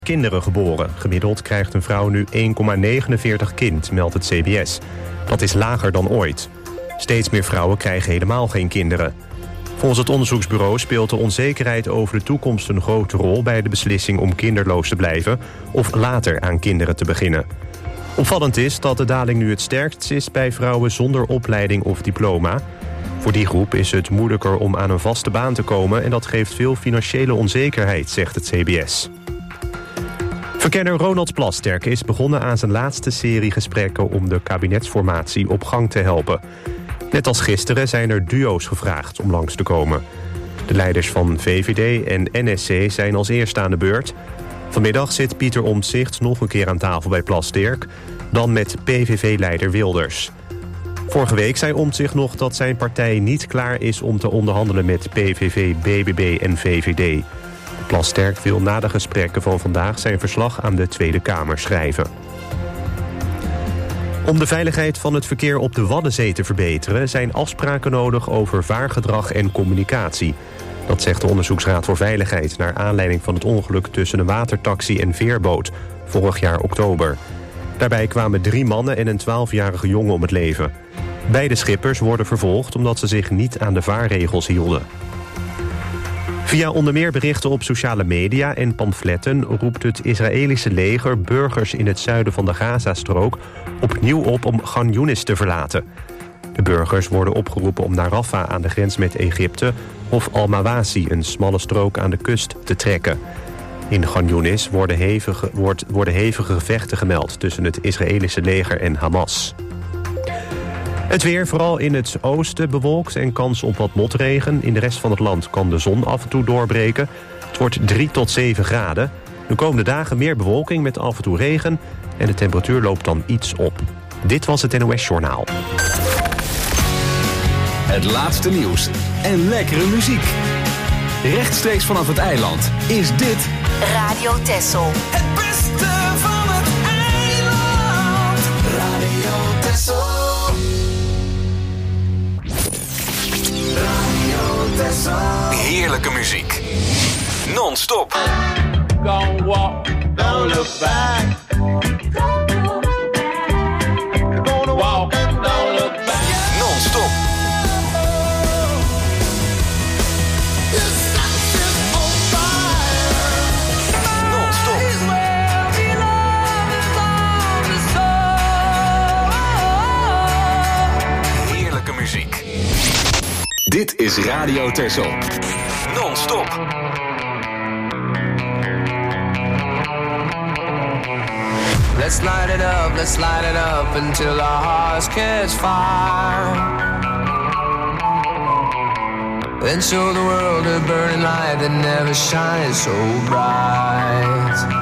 kinderen geboren. Gemiddeld krijgt een vrouw nu 1,49 kind, meldt het CBS. Dat is lager dan ooit. Steeds meer vrouwen krijgen helemaal geen kinderen. Volgens het onderzoeksbureau speelt de onzekerheid over de toekomst een grote rol bij de beslissing om kinderloos te blijven of later aan kinderen te beginnen. Opvallend is dat de daling nu het sterkst is bij vrouwen zonder opleiding of diploma. Voor die groep is het moeilijker om aan een vaste baan te komen en dat geeft veel financiële onzekerheid, zegt het CBS. Verkenner Ronald Plasterk is begonnen aan zijn laatste serie gesprekken om de kabinetsformatie op gang te helpen. Net als gisteren zijn er duo's gevraagd om langs te komen. De leiders van VVD en NSC zijn als eerste aan de beurt. Vanmiddag zit Pieter Omtzigt nog een keer aan tafel bij Plasterk, dan met PVV-leider Wilders. Vorige week zei Omtzigt nog dat zijn partij niet klaar is om te onderhandelen met PVV, BBB en VVD. Plasterk wil na de gesprekken van vandaag zijn verslag aan de Tweede Kamer schrijven. Om de veiligheid van het verkeer op de Waddenzee te verbeteren zijn afspraken nodig over vaargedrag en communicatie. Dat zegt de Onderzoeksraad voor Veiligheid naar aanleiding van het ongeluk tussen een watertaxi en veerboot vorig jaar oktober. Daarbij kwamen 3 mannen en een 12-jarige jongen om het leven. Beide schippers worden vervolgd omdat ze zich niet aan de vaarregels hielden. Via onder meer berichten op sociale media en pamfletten roept het Israëlische leger burgers in het zuiden van de Gazastrook opnieuw op om Khan Younis te verlaten. De burgers worden opgeroepen om naar Rafah aan de grens met Egypte of Al-Mawasi, een smalle strook aan de kust, te trekken. In Khan Younis worden hevige gevechten gemeld tussen het Israëlische leger en Hamas. Het weer, vooral in het oosten, bewolkt en kans op wat motregen. In de rest van het land kan de zon af en toe doorbreken. Het wordt 3 tot 7 graden. De komende dagen meer bewolking met af en toe regen. En de temperatuur loopt dan iets op. Dit was het NOS Journaal. Het laatste nieuws en lekkere muziek. Rechtstreeks vanaf het eiland is dit Radio Texel. Het beste van het eiland. Radio Texel. heerlijke muziek. Non-stop. Gonna walk, don't look back. Gonna walk, don't look back. Non-stop. Heerlijke muziek. Dit is Radio Texel. Non-stop. Let's light it up until our hearts catch fire. Then show the world a burning light that never shines so bright.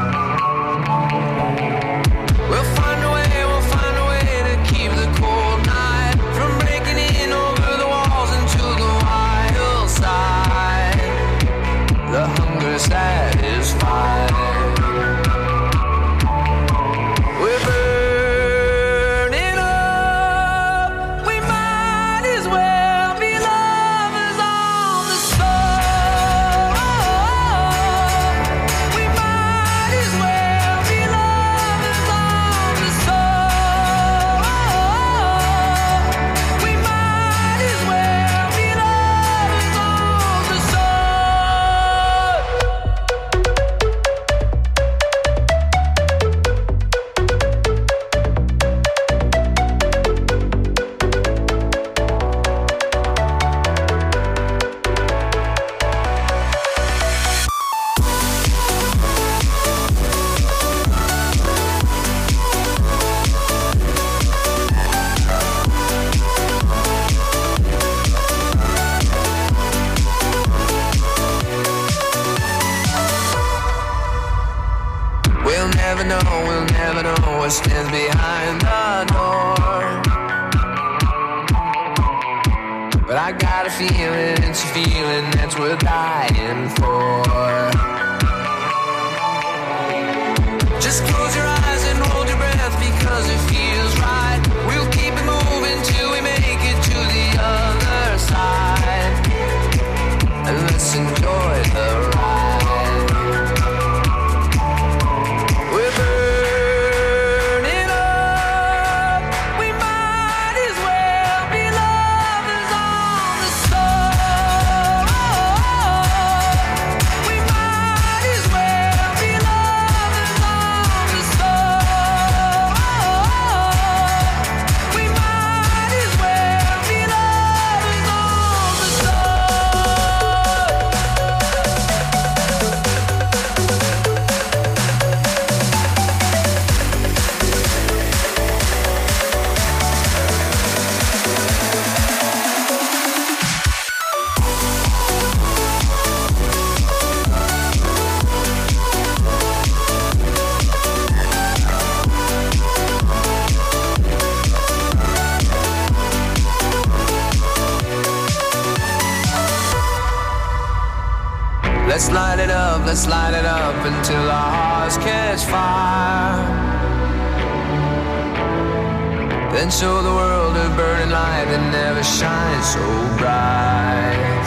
We'll find a way to keep the cold night from breaking in over the walls into the wild side. The hunger satisfied. We'll never know what stands behind the door. But I got a feeling, it's a feeling that's worth dying for. Just close your eyes and hold your breath because it feels right. We'll keep it moving till we make it to the other side. And let's enjoy the ride. let's light it up until our hearts catch fire. Then show the world a burning light that never shines so bright.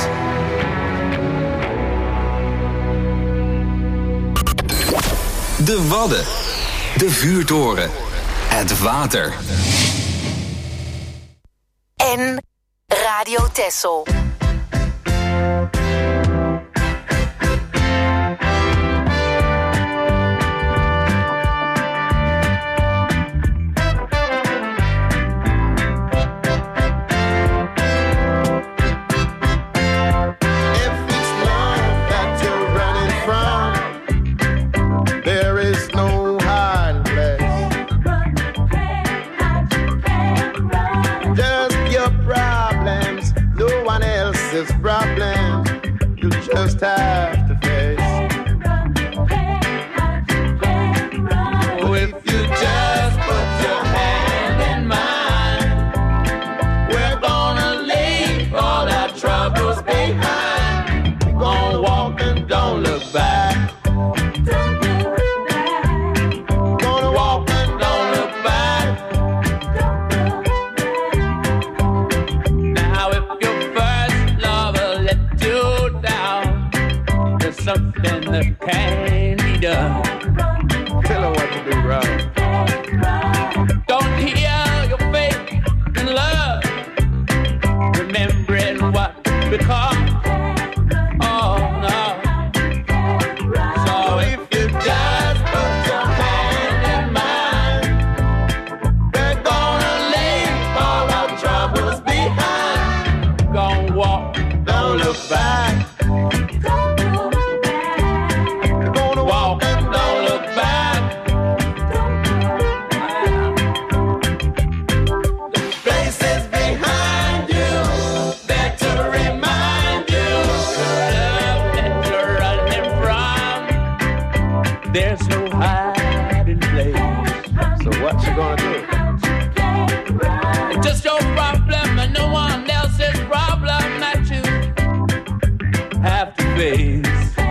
De Wadden, de vuurtoren, het water. En Radio Texel. Problem you just have to face. Oh, if you just put your hand in mine, we're gonna leave all our troubles behind. We're gonna walk and don't look back. Gonna walk and don't look back. Now if your first lover let you down, there's something that can't be done. Tell her what to do, bro. Don't heal your faith in love, remembering what become. Oh no. So if you just put your hand in mine, we're gonna leave all our troubles behind. Gonna walk, don't look back. We're gonna walk and don't look back. The places behind you, there to remind you the love that you're running from. There's no hiding place. So what you gonna do? It's just your problem and no one else's problem that you have to face.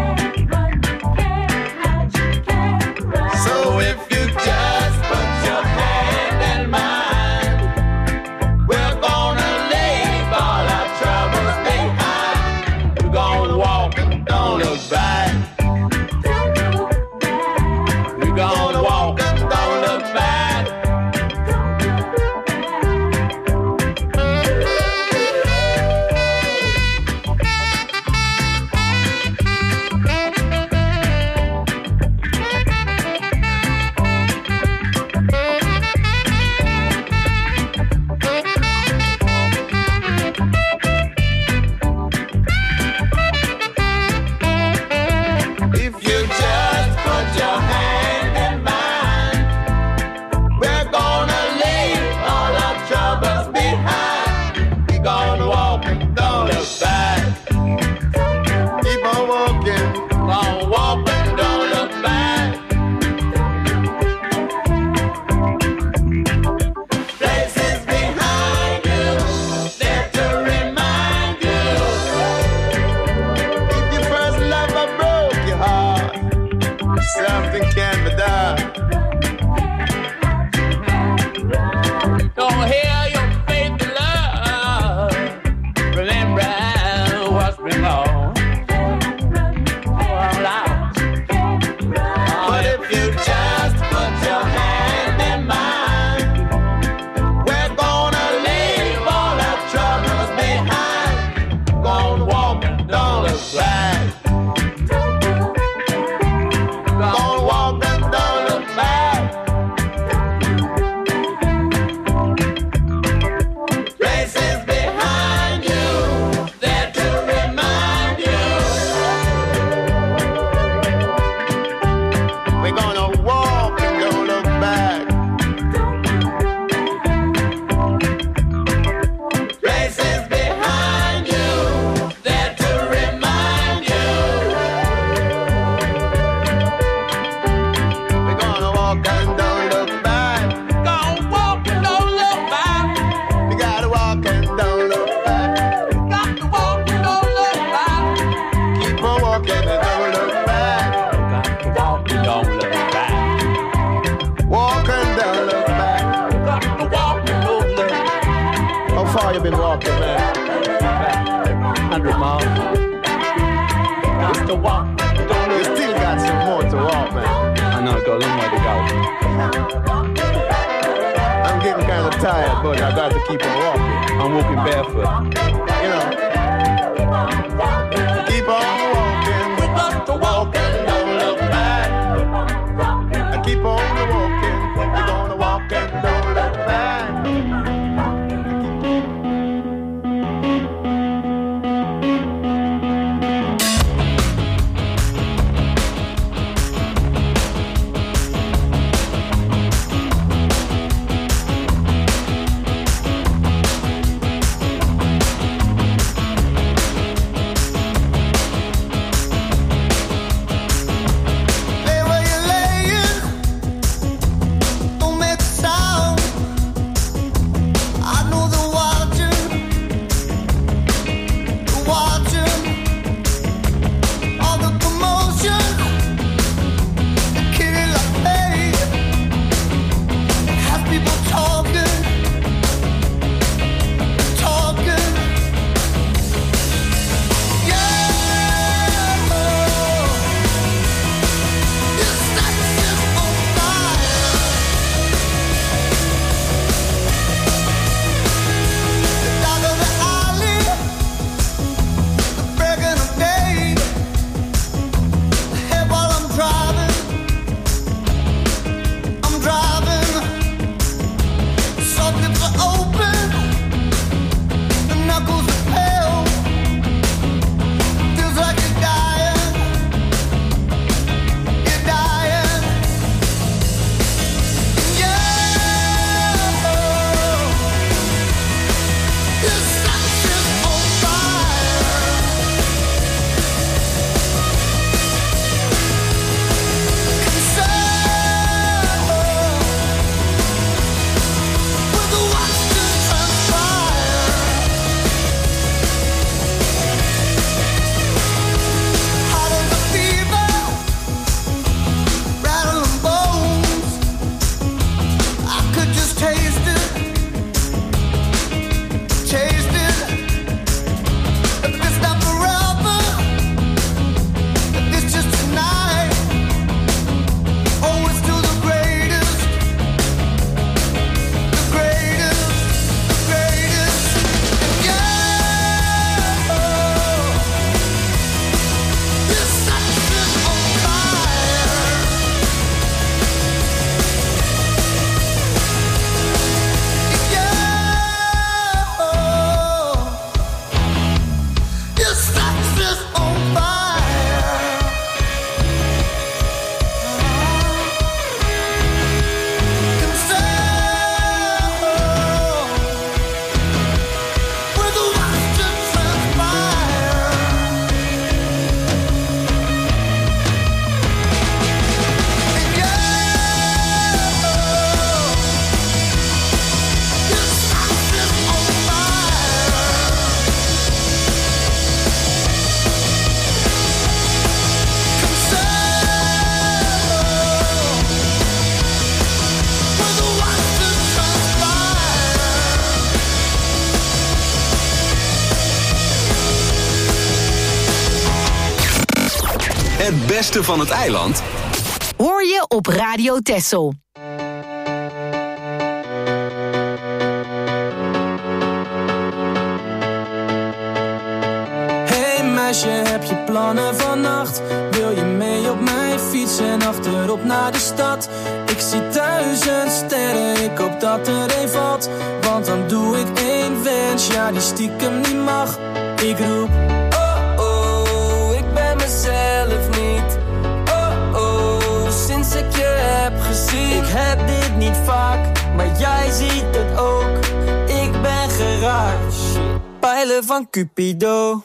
So if you just put your hand in mine, we're gonna leave all our troubles behind. We're gonna walk and don't look back. We're gonna walk and don't look back. If you just put your hand in mine, we're gonna leave all our troubles behind. We're gonna walk and don't look back. Keep on walking, gonna walk and don't look back. Places behind you, there to remind you. If your first lover broke your heart, something can be done. Don't hear your faith in love. Remember what's been lost. But if you just put your hand in mine, we're gonna leave all our troubles behind. Gonna walk and don't look back. Gonna walk and don't look back. Places behind you, there to remind you. We're gonna walk and don't look back. Places behind you, there to remind you. We're gonna walk and don't look back. Gonna walk and don't look back. We gotta walk and don't look back. Got to walk and don't look back. Keep on walking and don't look back. know, got a long way to go. I'm getting kind of tired, but I got to keep on walking. I'm walking barefoot. You know, keep on walking. We got to walk and don't look back. I keep on walking. We're gonna walk and don't look back. Het beste van het eiland hoor je op Radio Texel. Hey meisje, heb je plannen vannacht? Wil je mee op mijn fiets en achterop naar de stad? Ik zie 1000 sterren, ik hoop dat er een valt. Want dan doe ik één wens, ja die stiekem niet mag. Ik roep, oh oh, ik ben mezelf niet. Oh oh, sinds ik je heb gezien. Ik heb dit niet vaak, maar jij ziet het ook. Ik ben geraakt, pijlen van Cupido.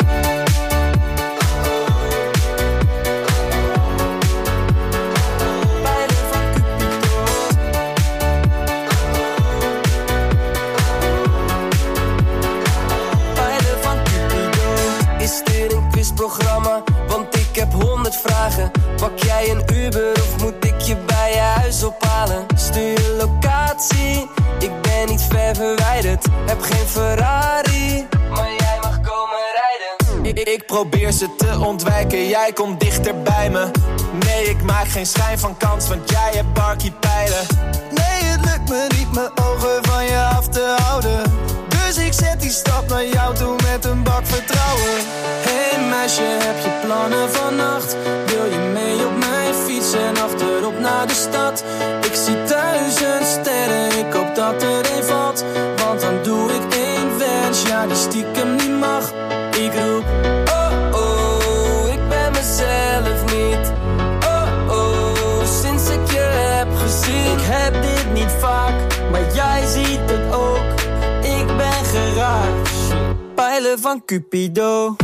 Programma, want ik heb 100 vragen. Pak jij een Uber of moet ik je bij je huis ophalen? Stuur je locatie, ik ben niet ver verwijderd. Heb geen Ferrari, maar jij mag komen rijden. Ik probeer ze te ontwijken, jij komt dichter bij me. Nee, ik maak geen schijn van kans, want jij hebt barkie pijlen. Nee, het lukt me niet mijn ogen van je af te houden. Dus ik zet die stap naar jou toe met een bak vertrouwen. Hey meisje, heb je plannen vannacht? Wil je mee op mijn fiets en achterop naar de stad? Ik zie 1000 sterren, ik hoop dat er een valt. Want dan doe ik één wens, ja die stiekem niet mag. Ik roep, oh oh, ik ben mezelf niet. Oh oh, sinds ik je heb gezien. Ik heb dit niet vaak, maar jij ziet het ook. Ik ben geraakt, pijlen van Cupido.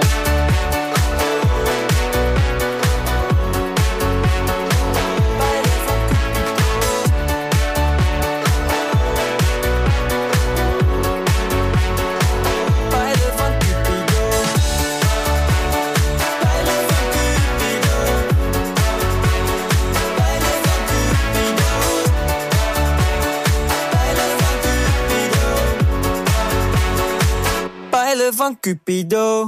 Van Cupido.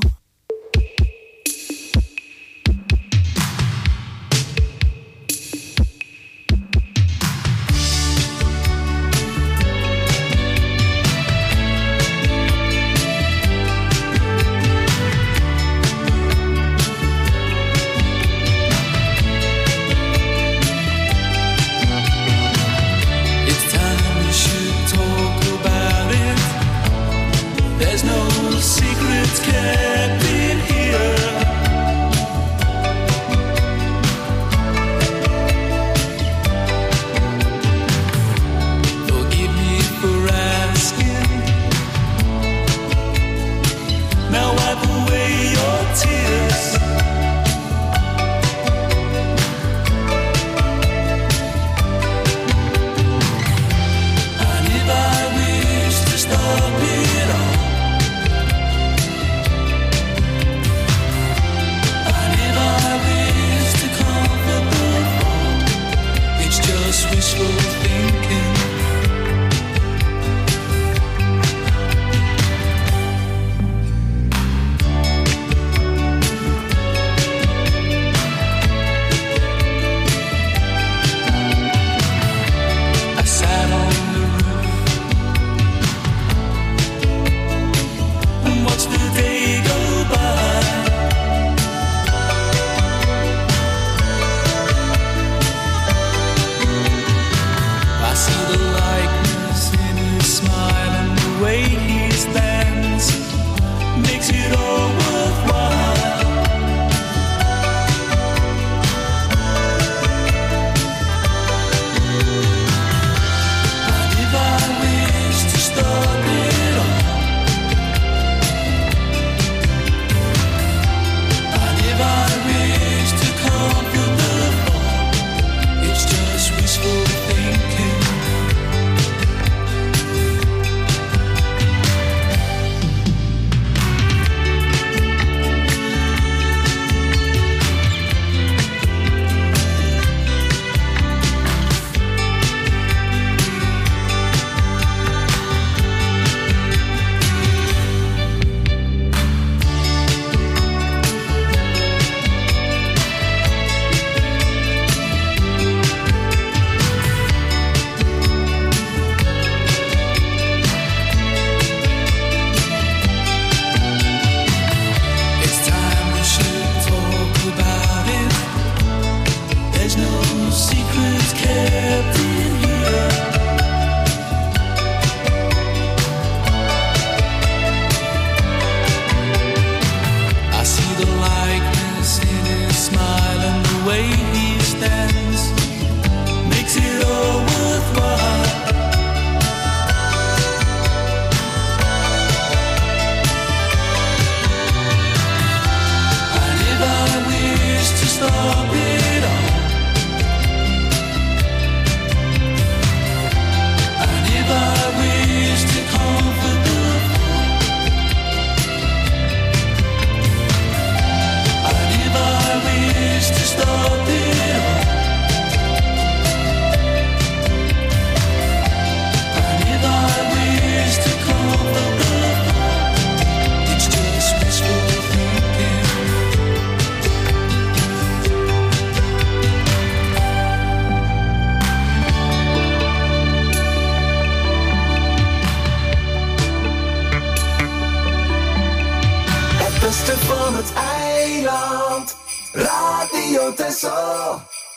Kept in here. Radio Tesoro.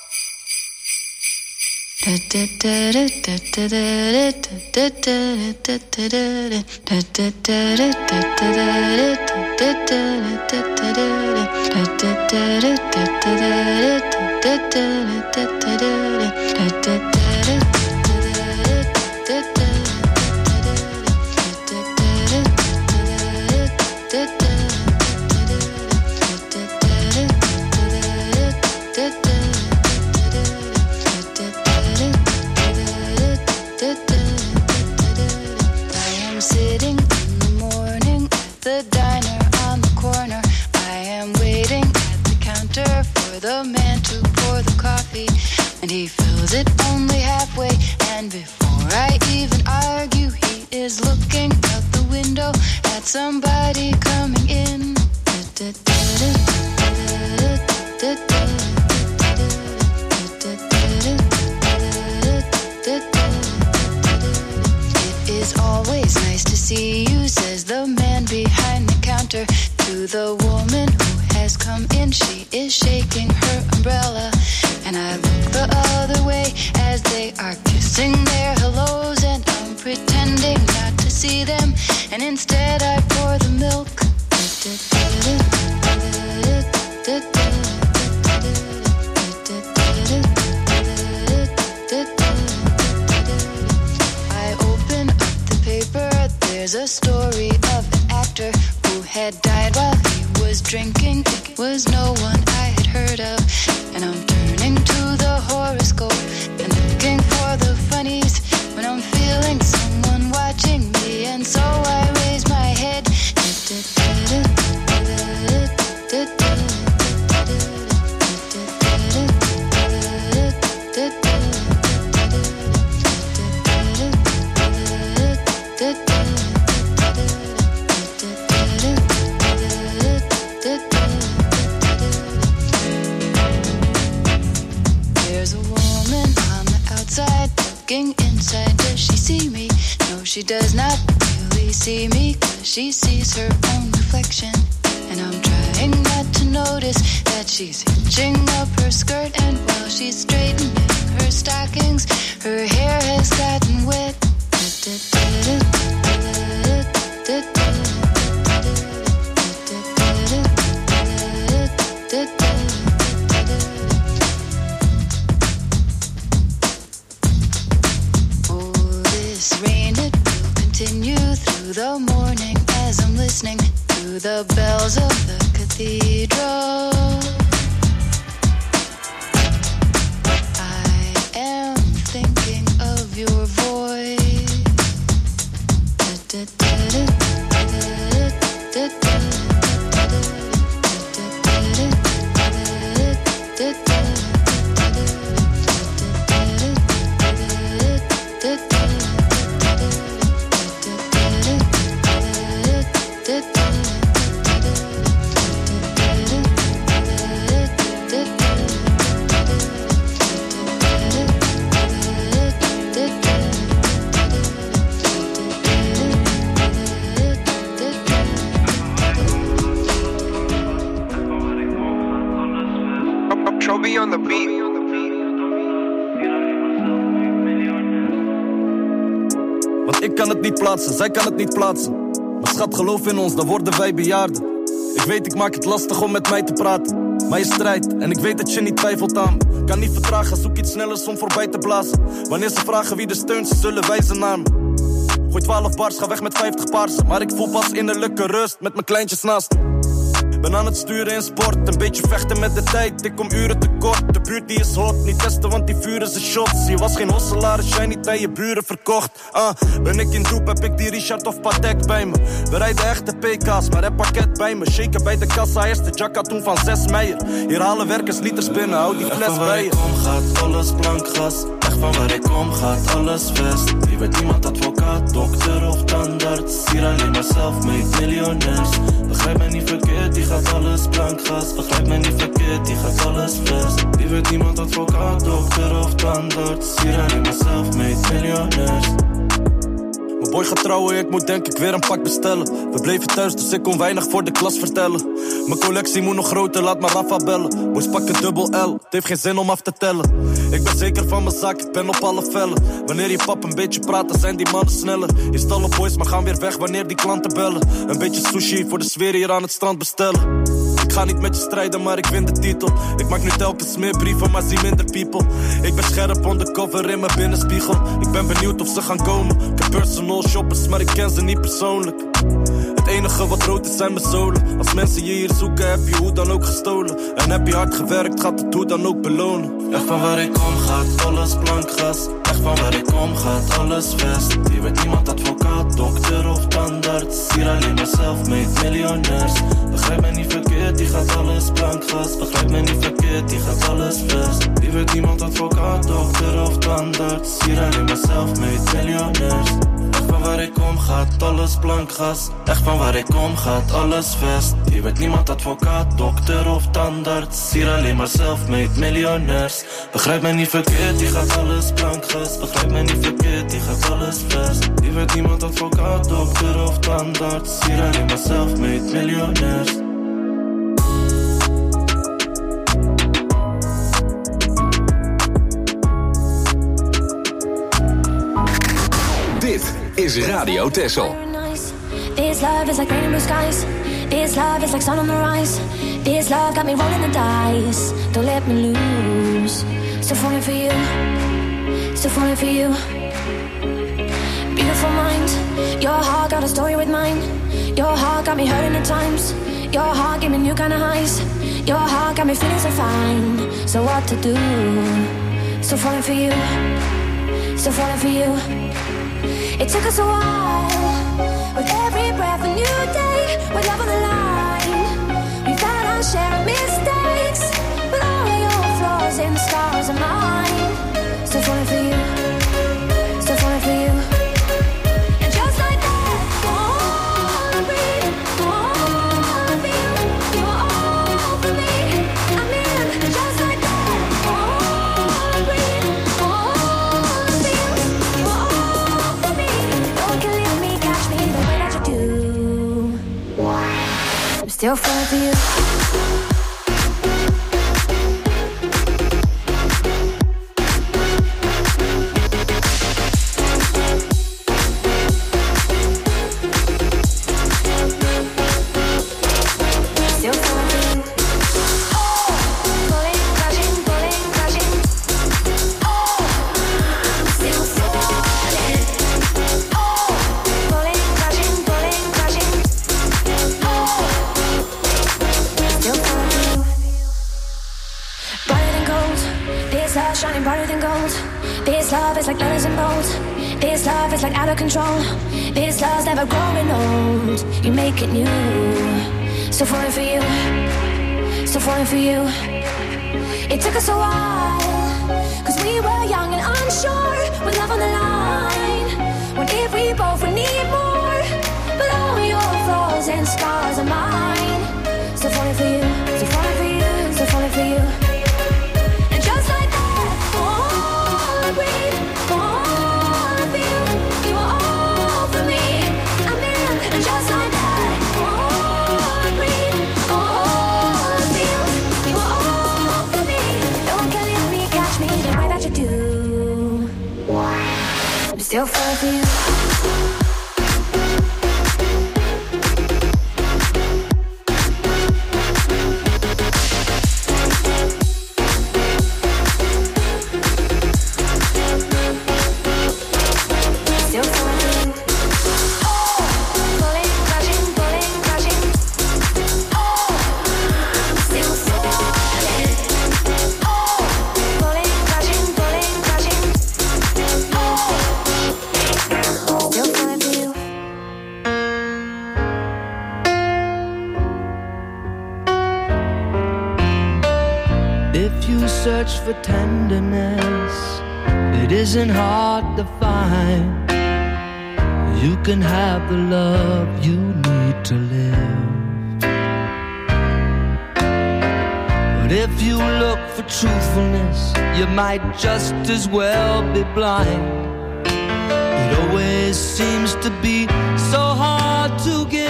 And he fills it only halfway. And before I even argue, he is looking out the window at somebody coming in. It is always nice to see you, says the man behind the counter to the woman who has come in. She is shaking her umbrella, and I look the other way as they are kissing their hellos, and I'm pretending not to see them, and instead I pour the milk. I open up the paper, there's a story of an actor who had died while he was drinking. It was no one I had heard of, and I'm turning to the horoscope and looking for the funnies when I'm feeling someone watching me, and so I raise my head. There's a woman on the outside looking inside. Does she see me? No, she does not really see me, 'cause she sees her own reflection. And I'm trying not to notice that she's hitching up her skirt, and while she's straightening her stockings, her hair has gotten wet. Oh, this rain, it will continue through the morning as I'm listening to the bells of the cathedral. I am thinking of your voice. Trophy on the beat. Want ik kan het niet plaatsen, zij kan het niet plaatsen. Maar schat, geloof in ons, dan worden wij bejaarden. Ik weet, ik maak het lastig om met mij te praten. Maar je strijdt, en ik weet dat je niet twijfelt aan me. Kan niet vertragen, zoek iets snellers om voorbij te blazen. Wanneer ze vragen wie de steunt, ze zullen wijzen naar me. Gooi 12 bars, ga weg met 50 paarsen. Maar ik voel pas innerlijke rust met mijn kleintjes naast me. Ben aan het sturen in sport, een beetje vechten met de tijd. Ik kom uren tekort, de buurt die is hot. Niet testen, want die vuren zijn shots. Je was geen hosselaar als jij niet aan je buren verkocht. Ben ik in doep, heb ik die Richard of Patek bij me. We rijden echte PK's, maar heb pakket bij me. Shaken bij de kassa, eerste jacka toen van 6 meijer. Hier halen werkers liters binnen, hou die fles bij je. Echt van waar ik kom gaat alles blank gas. Echt van waar ik kom gaat alles vest. Wie weet iemand advocaat, dokter of tandarts. Hier alleen maar self-made miljonairs. Begrijp mij niet verkeerd, die gaat alles blank gas. Begrijp mij niet verkeerd, die gaat alles vest. Wie weet iemand advocaat, dokter of tandarts. Hier alleen maar self-made miljonairs. Mijn boy gaat trouwen, ik moet denk ik weer een pak bestellen. We bleven thuis, dus ik kon weinig voor de klas vertellen. Mijn collectie moet nog groter, laat maar Rafa bellen. Boys pakken dubbel L, het heeft geen zin om af te tellen. Ik ben zeker van mijn zaak, ik ben op alle vellen. Wanneer je pap een beetje praat, dan zijn die mannen sneller. Je stallen boys, maar gaan weer weg wanneer die klanten bellen. Een beetje sushi voor de sfeer hier aan het strand bestellen. Ik ga niet met je strijden, maar ik win de titel. Ik maak nu telkens meer brieven, maar zie minder people. Ik ben scherp undercover in mijn binnenspiegel. Ik ben benieuwd of ze gaan komen. Ik heb personal shoppers, maar ik ken ze niet persoonlijk. Het enige wat rood is zijn mijn zolen. Als mensen je hier zoeken, heb je hoe dan ook gestolen. En heb je hard gewerkt, gaat het hoe dan ook belonen. Echt van waar ik kom gaat alles blankgas. Echt van waar ik kom gaat alles vest. Hier werd niemand advocaat, dokter of tandarts. Hier alleen maar self-made miljonairs. Begrijp mij niet verkeerd, die gaat alles blankgas. Begrijp mij niet verkeerd, die gaat alles vest. Hier werd niemand advocaat, dokter of tandarts. Hier alleen maar self-made miljonairs. Echt van waar ik kom gaat alles blankgas. Echt van waar ik kom gaat alles vest. Hier werd niemand advocaat, dokter of tandarts. Hier alleen maar self-made miljonairs. Begrijp mij niet verkeerd, die gaat alles blankgas. Begrijp mij niet verkeerd, die gaat alles vest. Hier werd niemand advocaat, dokter of tandarts. Hier alleen maar self-made miljonairs. Dit is Radio Texel. This love is like rain in blue skies. This love is like sun on the rise. This love got me rolling the dice. Don't let me lose. Still falling for you. Still falling for you. Beautiful mind. Your heart got a story with mine. Your heart got me hurting at times. Your heart gave me new kind of highs. Your heart got me feeling so fine. So what to do? Still falling for you. Still falling for you. It took us a while. With every breath a new day. With love on the line. We've had our share of mistakes. But all your flaws and scars are mine. Still falling for you. Still falling for you. And just like that, all breathe, all feel. You are all for me. I'm in. Just like that, all breathe, all feel. You are all for me. No one can leave me, catch me the way that you do. I'm still falling for you. Shining brighter than gold. This love is like letters in bold. This love is like out of control. This love's never growing old. You make it new. Still falling for you. Still falling for you. It took us a while, cause we were young and unsure. With love on the line. What if we both would need more? But all your flaws and scars are mine. Still falling for you. Still falling for you. Still falling for you. Still falling for you. Search for tenderness, it isn't hard to find. You can have the love you need to live. But if you look for truthfulness, you might just as well be blind. It always always seems to be so hard to give.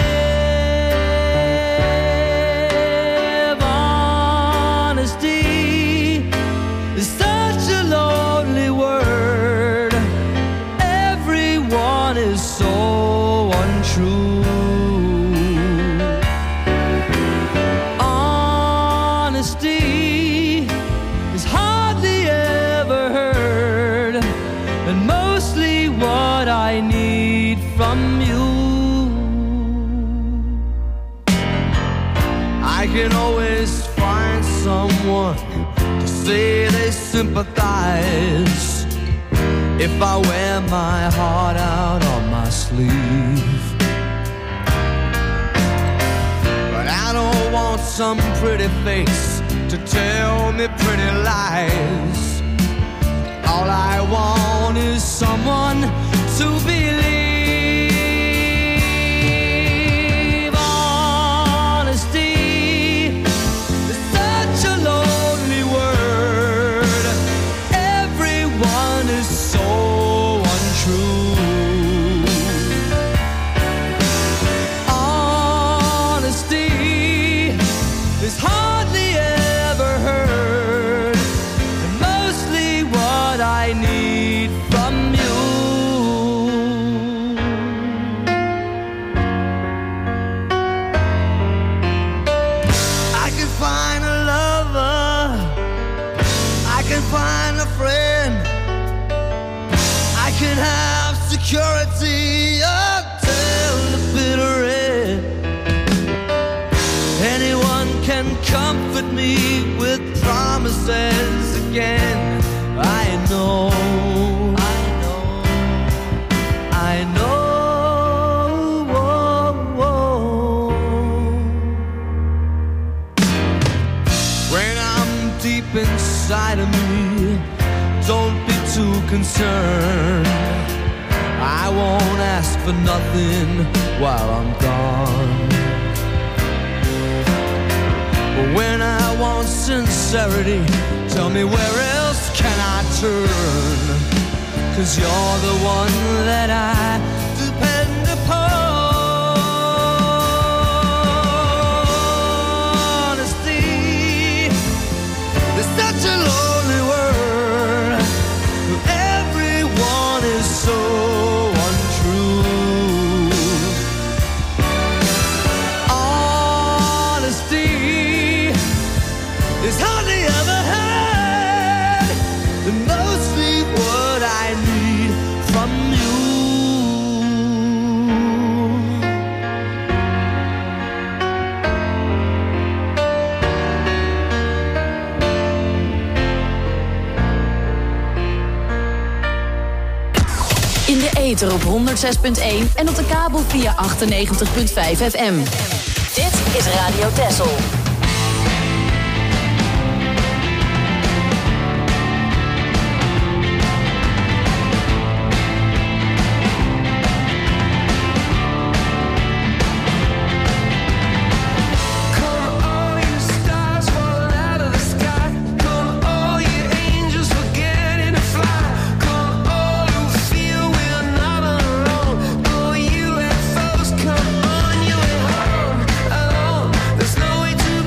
Honesty is such a lonely word. Everyone is so untrue. Honesty is hardly ever heard, and mostly what I need from you. I can always find someone to say they sympathize if I wear my heart out on my sleeve. But I don't want some pretty face to tell me pretty lies. All I want is someone to believe. Honesty is such a lonely word. Everyone is so untrue. Honesty is hardly ever heard, and mostly what I need from you. I can find a lover, I can find a friend, I can have security until the bitter end. Anyone can comfort me with promises again. I know, I know, I know. When I'm deep inside of me, don't be too concerned. I won't ask for nothing while I'm gone. But when I want sincerity, tell me where else can I turn? 'Cause you're the one that I depend upon. Honesty is such a lonely word. Everyone is so untrue. Honesty is hardly ever heard, and mostly what I need from you. In de ether op 106.1 en op de kabel via 98.5 FM. Dit is Radio Texel. There's no way to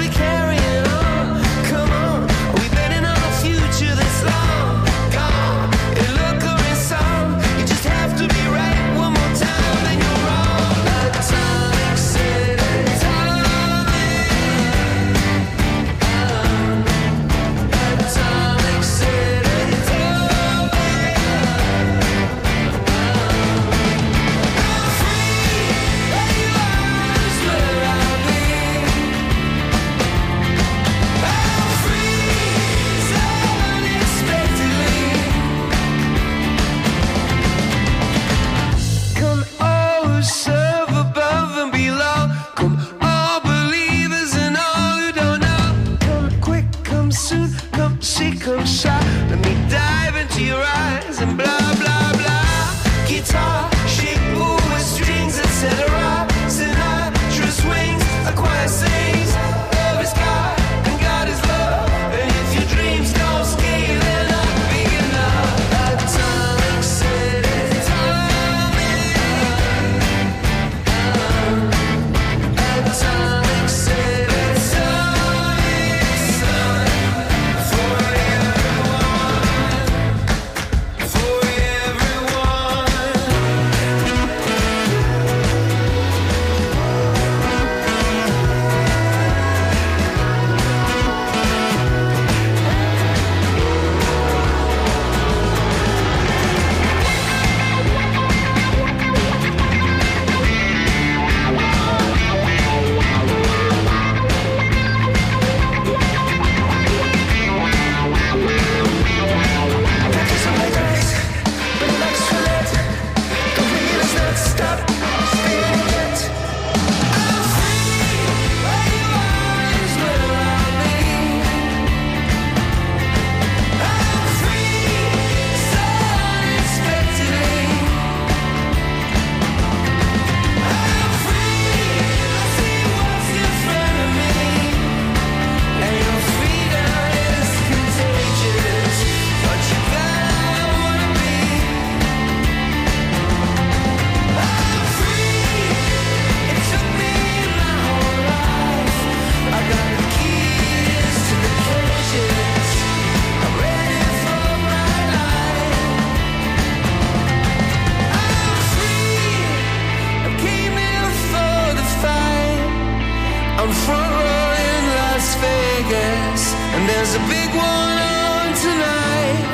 big one on tonight.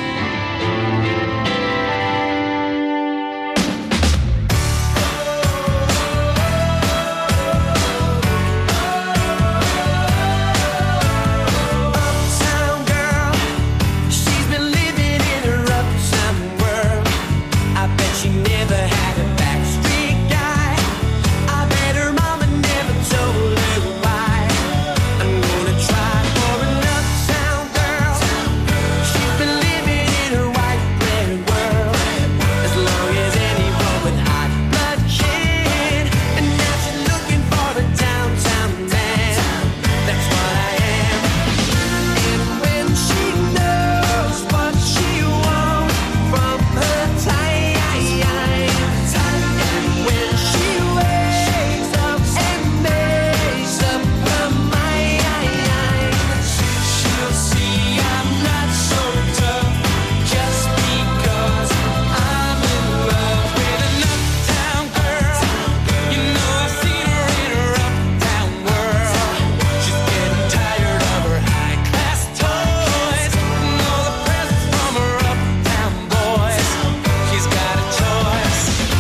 Uptown girl, she's been living in her uptown world. I bet she never had a backstreet guy. I bet her mama never told her why. I'm gonna try for an uptown girl. She's been living in her white bread world as long as anyone with hot blood can. And now she's looking for the downtown man. That's what I am. And when she knows what she wants from her time, and when she wakes up and makes up her mind, she'll see I'm not so tough just because I'm in love with an uptown girl. You know I've seen her in her uptown world. She's getting tired of her high-class toys and all the presents from her uptown boys. She's got a choice.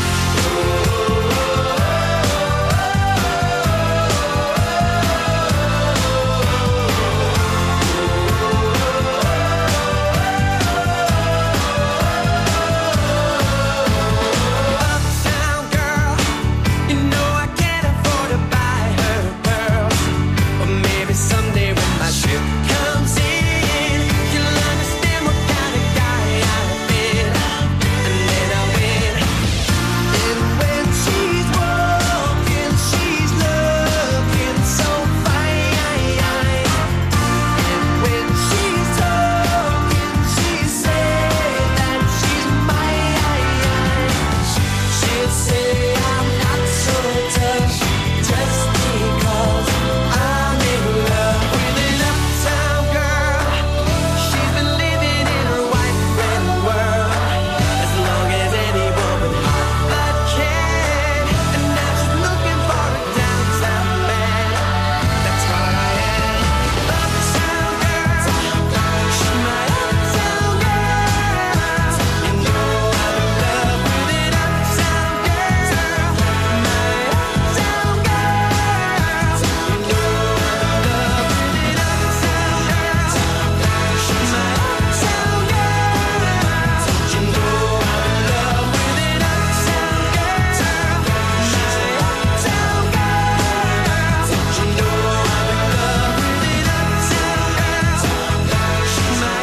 Uptown girl, you know I can't afford to buy her pearls. But maybe someday when my ship comes in, you'll understand what kind of guy I've been. And then I'll win. And when she's walking, she's looking so fine. And when she's talking, she says that she's mine. She'll say I'm not so tough just because I'm in love with an uptown girl. She's been living in her white bread world as long as any woman hot blood can. And now she's looking for a downtown man. That's what I am. Uptown girl, she's my uptown girl. You know I'm in love with an uptown girl. My uptown girl. You know I'm in love with an uptown girl. She's my uptown girl. You know I'm in love with an uptown girl. My uptown girl. You know I'm in love with an uptown girl. She's my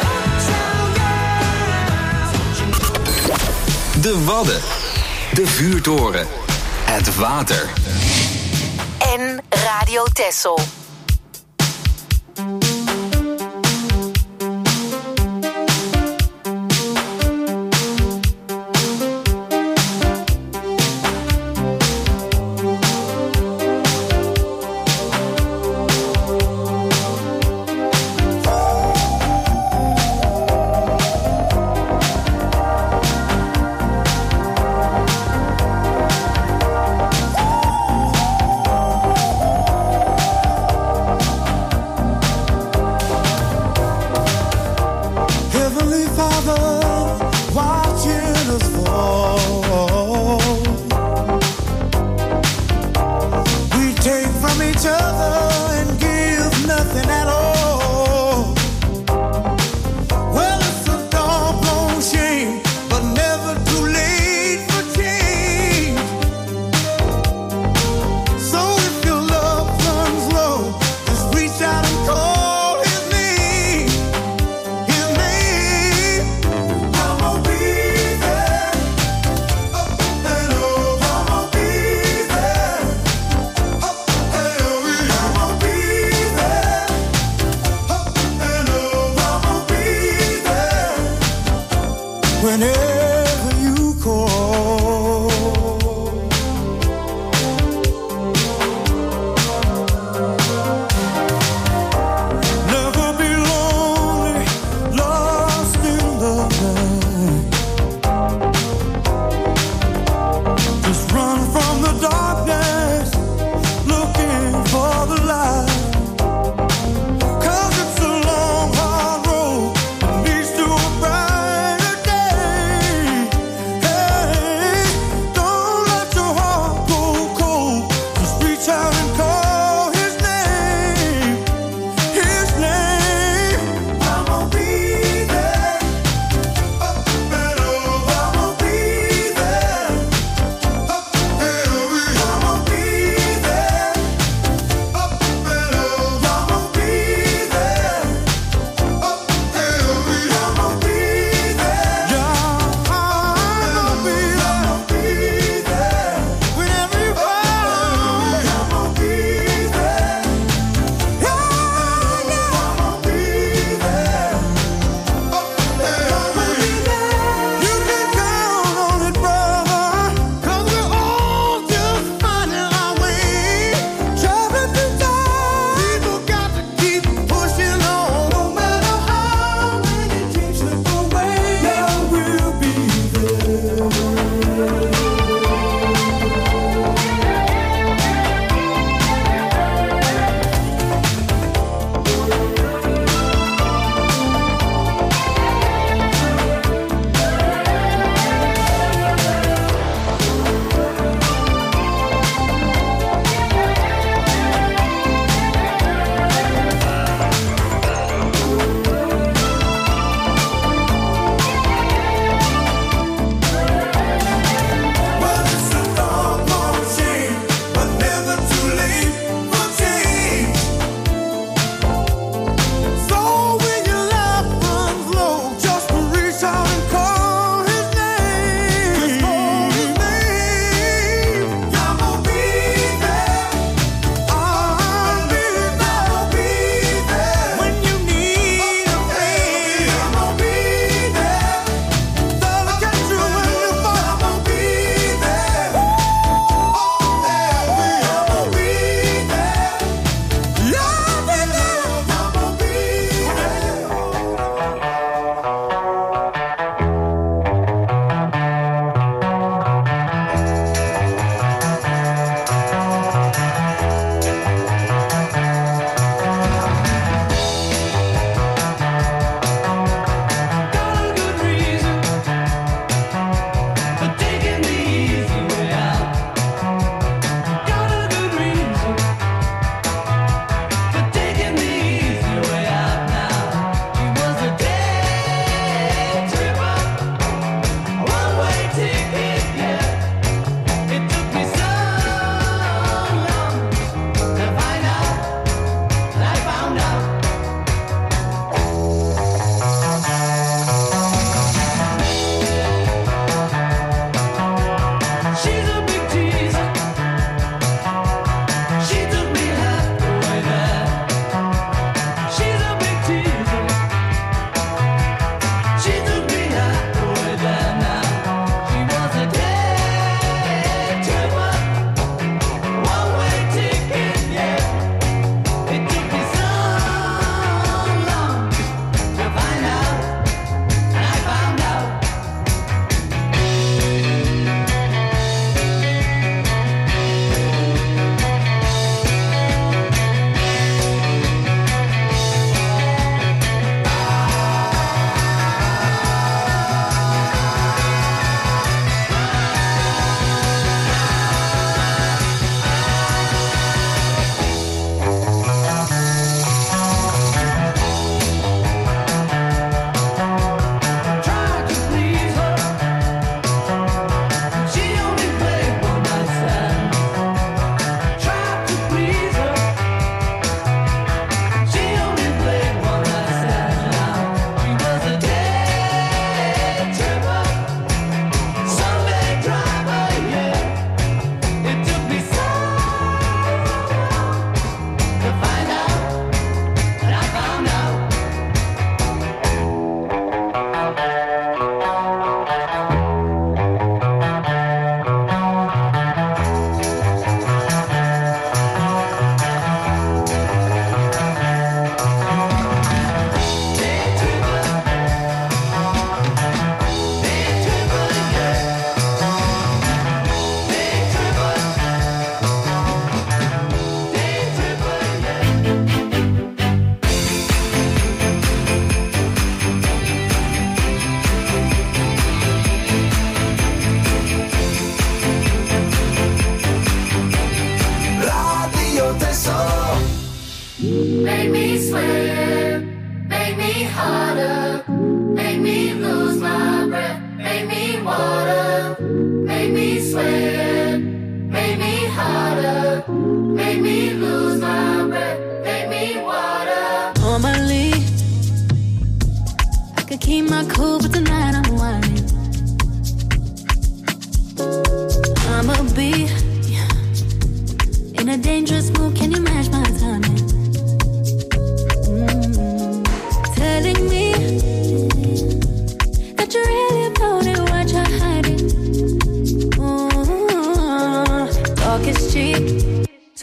uptown girl. De Wadden. De Vuurtoren. Het water. En Radio Texel. Heavenly Father, watching us fall. We take from each other and give nothing at all. Well, it's a doggone shame, but never too late for change. So if your love runs low, just reach out and call his name. His name. I'm gonna be there. Up and over. I'm gonna be there. Up and over. I'm gonna be there. Up and over. I'm gonna be there. Whenever you call. Never be lonely, lost in the night. Just run from the darkness, looking for the light. 'Cause it's a long, hard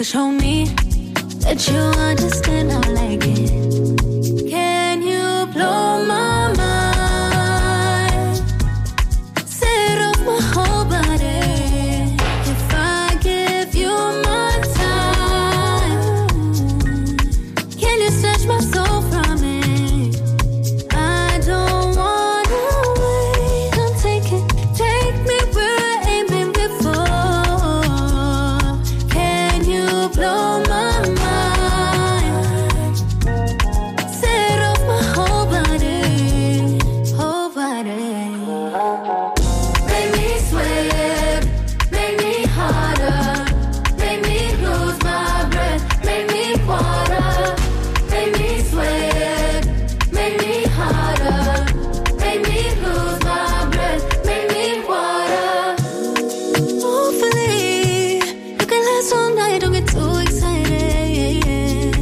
So show me that you understand I like it. Can you blow my mind? Set off my whole body. If I give you my time, can you snatch my soul from me? I don't wanna wait. Come take it, take me where I ain't been before. Can you blow my mind? Set off my whole body, whole body. Make me sweat, make me harder, make me lose my breath, make me water, make me sweat, make me harder, make me lose my breath, make me water. Hopefully, you can last all night, don't get too excited.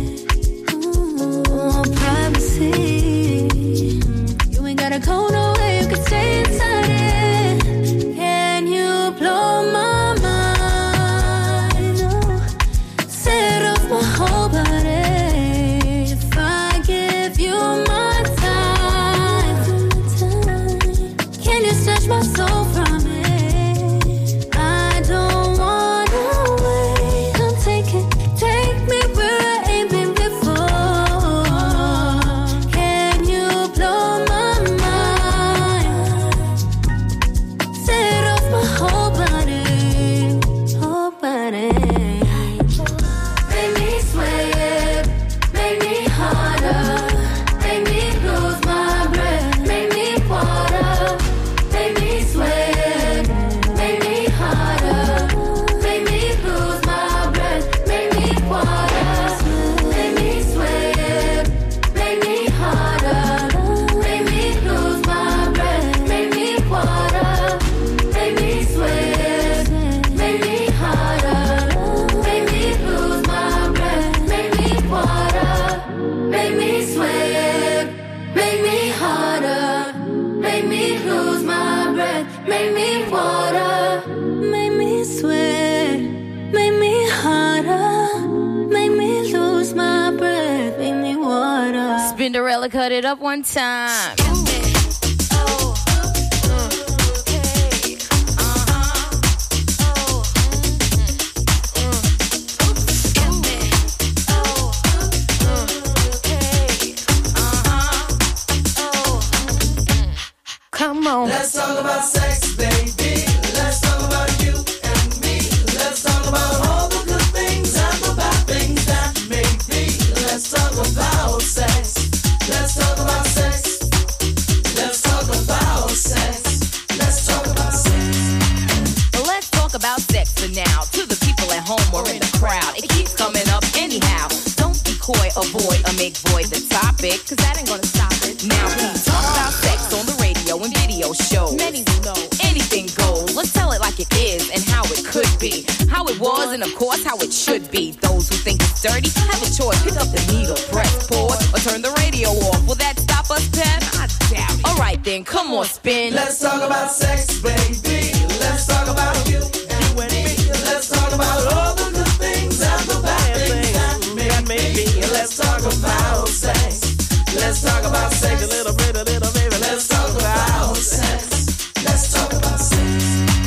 Privacy, you ain't gotta go nowhere, you can stay inside it. Can you blow my mind? Oh, set off my whole body. If I give you my time, can you snatch my soul from me? I don't wanna wait. Come take it, take me where I ain't been before. Can you blow my mind? Set off my whole body, whole body. Make me sweat, make me harder, make me lose my breath, make me water, make me sweat, make me harder, make me lose my breath, make me water, make me sweat, make me harder, make me lose my breath, make me water, make me sweat, make me harder, make me lose my breath, make me water, make me sweat, make me harder, make me lose my breath, make me water, make me sweat, make me harder, make me lose my breath, make me water. Spinderella cut it up one time. Come on. Let's talk about sex, baby. Let's talk about you and me. Let's talk about all the good things and the bad things that may be. Let's talk about sex. Let's talk about sex. Let's talk about sex. Let's talk about sex. Let's talk about sex for now. To the people at home or in the crowd, it keeps coming up anyhow. Don't be coy, avoid, or make void the topic, cause that ain't gonna stop it. Now we talk about sex on the radio and video shows. Many will know anything goes. Let's tell it like it is and how it could be, how it was, and of course how it should be. Those who think it's dirty have a choice. Pick up the needle, press pause, or turn the radio off. Will that stop us, Pep? I doubt it. Alright then, come on, spin. Let's talk about sex, baby. Let's talk about you and me. Let's talk about all the good things and the bad things that may be. Let's talk about sex. Let's talk about sex. A little baby. Let's talk about sex. Let's talk about sex.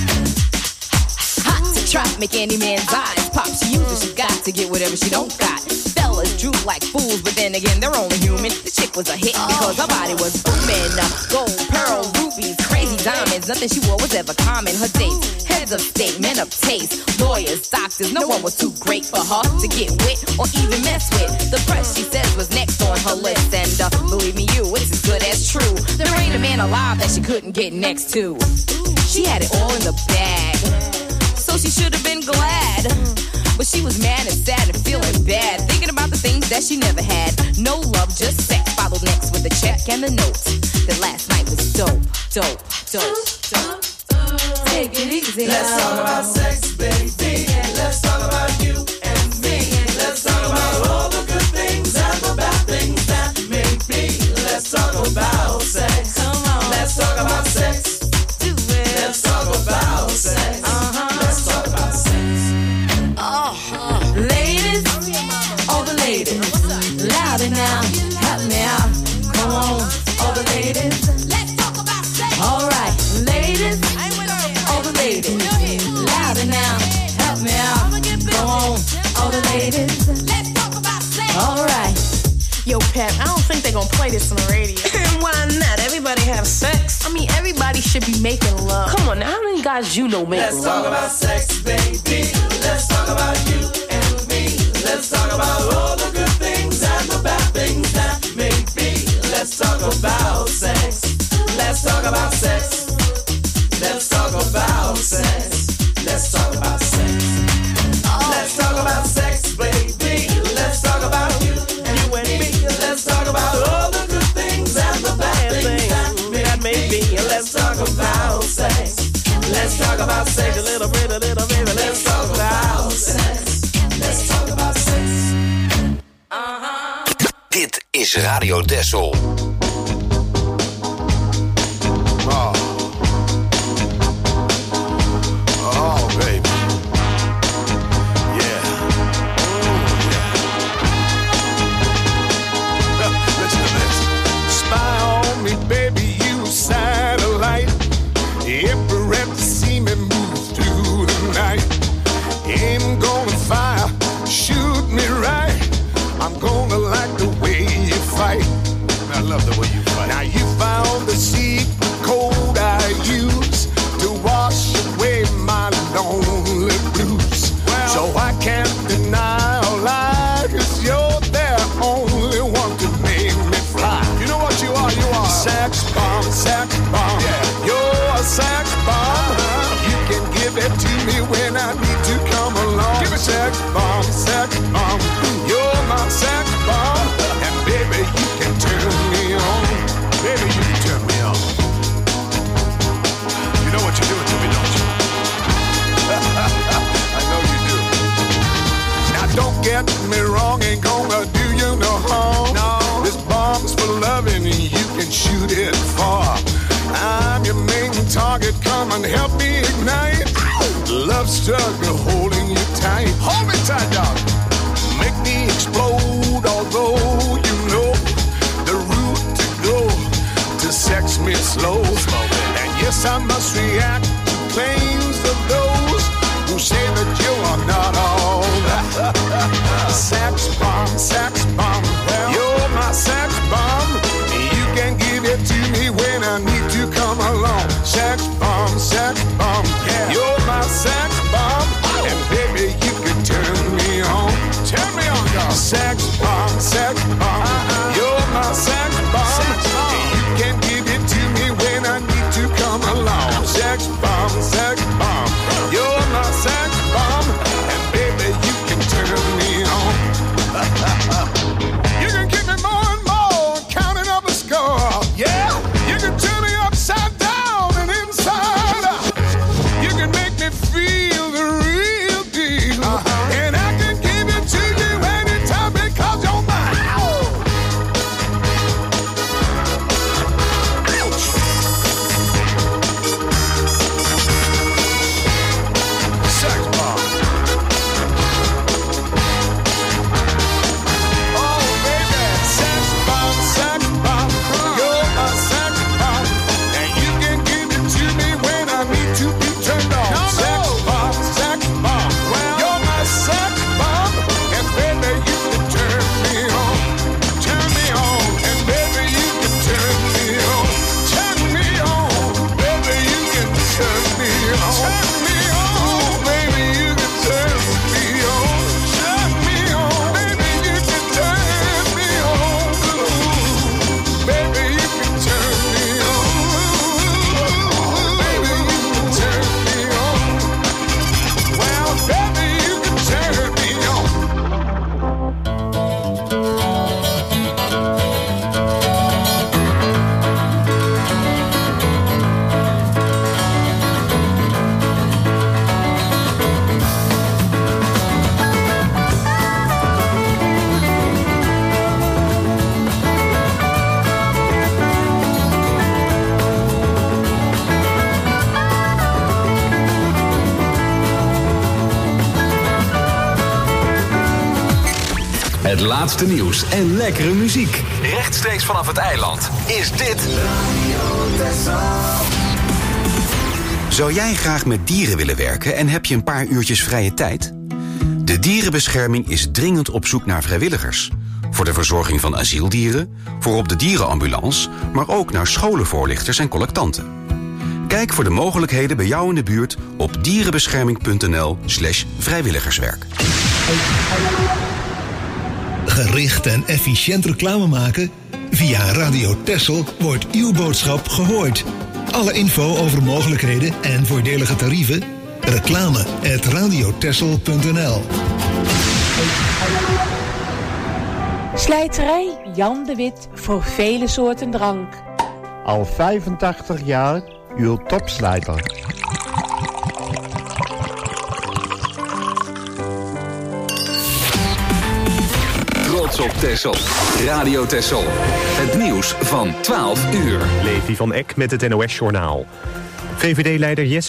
Hot to trap, make any man's eyes pop. She uses, she got to get whatever she don't got. Fellas droop like fools, but then again, they're only human. The chick was a hit because her body was booming. Gold, pearl, rubies, crazy diamonds. Nothing she wore was ever common. Her dates, heads of state, men of taste, lawyers, doctors. No one was too great for her to get with or even mess with. The press, she says, was next on her list. And believe me, you, it's as good as true. There ain't a man alive that she couldn't get next to. She had it all in the bag, so she should have been glad. But she was mad and sad and feeling bad, thinking about the things that she never had. No love, just sex. Followed next with the check and the note that last night was dope, dope, dope, dope. Take it easy. Let's talk about sex, baby. Let's talk about you and me. Let's talk about all the good things and the bad things that may be. Let's talk about sex. Come on. Let's talk about sex. Do it. Let's talk about sex. Let's talk about sex. Ladies. they gonna play this on the radio. And why not? Everybody have sex. I mean, everybody should be making love. Come on, now, how many guys you know make love? Let's talk about sex, baby. Let's talk about you and me. Let's talk about all the good things and the bad things that may be. Let's talk about sex. Let's talk about sex. Let's talk about sex. Let's talk about sex. Let's talk about sex, baby. Let's talk about you and me. Let's talk about all the good things and the bad things that may be. Let's talk about sex. Let's talk about sex. A little bit, baby. Let's talk about sex. Let's talk about sex. Dit is Radio Dessel. Oh, baby. Yeah. Listen to this. Spy on me, baby, you satellite. Infrared to see me move through the night. Aim gonna fire, shoot me right. I'm gonna like the way you fight. I love the way you fight. Now you found the secret code I use to wash away my lonely blues. Well, so I can't deny or lie, 'cause you're the only one to make me fly. You know what you are? You are sex bomb, sex bomb. Yeah, you're a sex bomb. You can give it to me when I need to come along. Give it sex bomb, sex bomb. You're my sex bomb, and baby you can turn me on. Baby you can turn me on. You know what you're doing to me, don't you? I know you do. Now don't get me wrong, ain't gonna do you no harm. No. This bomb's for loving and you can shoot it far. I'm your main target, come and help me ignite. Love struggle holding you tight. Hold me tight, dog. Make me explode, although you know the route to go to sex me slow. And yes, I must react to claims of those who say that you are not all that. Sex bomb, sex bomb. You're my sex bomb. You can give it to me when I need to come along. Sex bomb, sex bomb. Yeah. You're my sex bomb. And baby, you can turn me on. Turn me on, dog. Sex bomb, sex bomb. You're my sex bomb. You can give it to me when I need to come along. Sex bomb, sex bomb. You're my sex bomb. And baby, you can turn me on. You can give me more and more, counting up a score. Yeah, you can turn me upside down and inside out. You can make me feel the real deal. And I can give it to you anytime because you're mine. Sex bomb. Oh, baby, sex bomb, sex bomb. You're my sex bomb. And you can give it to me when I need to be turned on. No, sex bomb, sex bomb. Well, you're my sex bomb. And baby, you can turn me on. Turn me on. And baby, you can turn me on. Turn me on. Baby, you can turn me on. Turn me on. Baby, you can turn me on. Turn me on. Baby, you can turn me on. Baby, you can turn me on. Baby, you can turn me on. Well, baby, you can turn me on. Het laatste nieuws en lekkere muziek. Rechtstreeks vanaf het eiland is dit Zou jij graag met dieren willen werken en heb je een paar uurtjes vrije tijd? De Dierenbescherming is dringend op zoek naar vrijwilligers. Voor de verzorging van asieldieren, voor op de dierenambulance, maar ook naar scholenvoorlichters en collectanten. Kijk voor de mogelijkheden bij jou in de buurt op dierenbescherming.nl/vrijwilligerswerk. Gericht en efficiënt reclame maken? Via Radio Texel wordt uw boodschap gehoord. Alle info over mogelijkheden en voordelige tarieven? reclame@radiotexel.nl. Slijterij Jan de Wit voor vele soorten drank. Al 85 jaar uw topslijter. Trots op Texel. Radio Texel. Het nieuws van 12 uur. Levi van Eck met het NOS-journaal. VVD-leider Jesse